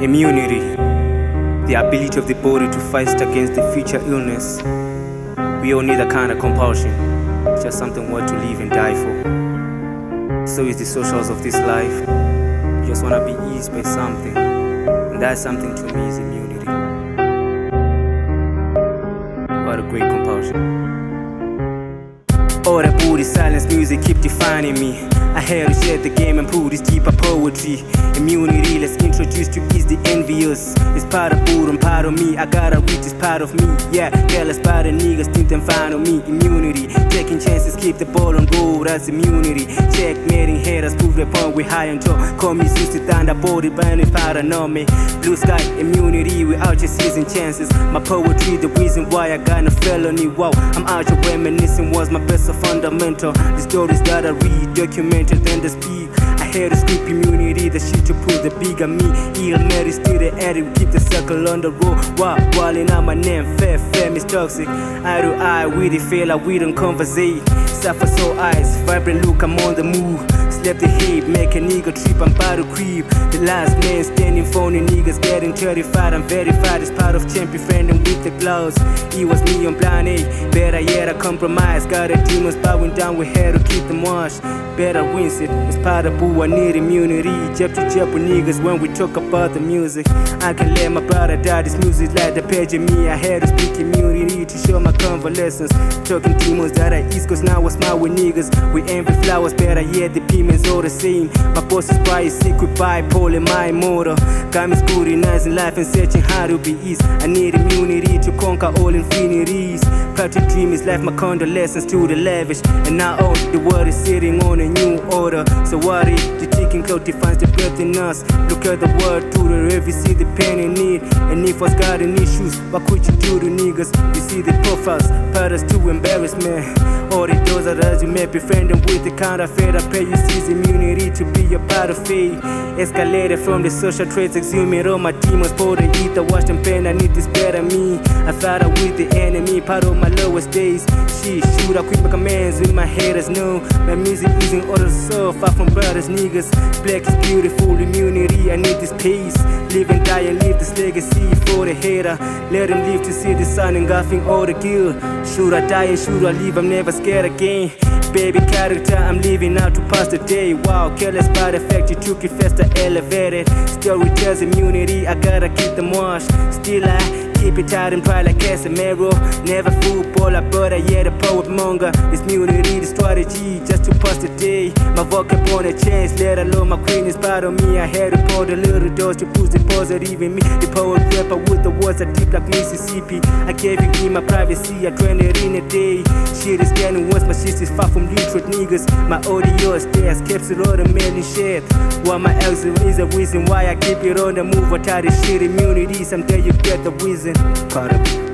Immunity, the ability of the body to fight against the future illness. We all need that kind of compulsion, just something worth to live and die for. So is the socials of this life. You just wanna be eased by something, and that something to me is immunity. What a great compulsion. All that booty silence music keep defining me. I had to share the game and prove this deeper poetry. Immunity, let's introduce to ease the envious. It's part of Buddha and part of me. I gotta reach this part of me. Yeah, careless by the niggas think them fine on me. Immunity, taking chances, keep the ball on roll. That's immunity. Checkmating haters, prove the point we high on top. Call me Susie Thunder, body burning paranormal. Blue sky, immunity, without just using chances. My poetry, the reason why I got no felony. Wow, I'm out here reminiscing, was my best of fundamental. The stories that I read, documented, then the speak. I had to scoop immunity, the shit to prove the bigger me. Ill Mary still the addict, keep the circle on the road. Wow, walling out my name, fair, is toxic. Eye to eye, we the fail, we don't conversate. Suffer so eyes, vibrant look, I'm on the move. Slap the hate, make a nigga trip, I'm about to creep. The last man standing, phony niggas getting terrified. I'm verified as part of champion, friending with the clouds. It was me on plan A, better yet I compromise. Got a demons bowing down, we had to keep them washed. Better wins it, it's part of boo, I need immunity. Jab to jab with niggas when we talk about the music. I can let my brother die, this music like the page of me. I had to speak immunity to show my convalescence. Talking demons that I east, cause now I smile with niggas. We envy flowers, better yet the payments all the same. My boss is by secret bipolar, my motor. Got me scrutinizing life and searching how to be eased. I need immunity to conquer all infinities. Patrick dream is life, my condolences to the lavish. And now all the world is sitting on a new order. So what if the chicken cloud defines the breath in us? Look at the world to the rev, you see the pain in it. And if us got any issues, what could you do to niggas? You see the profiles, patterns to embarrassment. All the doors that as you may be friending with the counterfeit. I pray you seize immunity to be a part of faith. Escalated from the social traits, exhuming all my demons. Pour the ether, watch them pain, I need this better me. I thought I with the enemy, part of my lowest days. Shit, shoot, I quit my commands with my haters. No, my music using all the soul, far from brothers, niggas. Black is beautiful, immunity, I need this peace. Live and die and leave this legacy for the hater. Let him live to see the sun engulfing all the guilt. Should I die and should I live, I'm never scared again. Baby character, I'm living out to pass the day. Wow, careless by the fact you took it faster, elevated. Story tells immunity, I gotta keep them washed. Still I keep it tight and proud like Casemiro. Never footballer, but I yet a poet monger. This immunity, the strategy, just to pass the day. My vocab on a change, let alone my queen is part of me. I had to pour the little dose to boost the positive in me. The poet rapper with the words that deep like Mississippi. I gave it in my privacy, I trained it in a day. Shit is getting worse, my shit is far from literate niggas. My audio is there, capsule all the mailing shit. While my exit is the reason why I keep it on the move. I try this shit immunity, someday you get the reason. Part of it.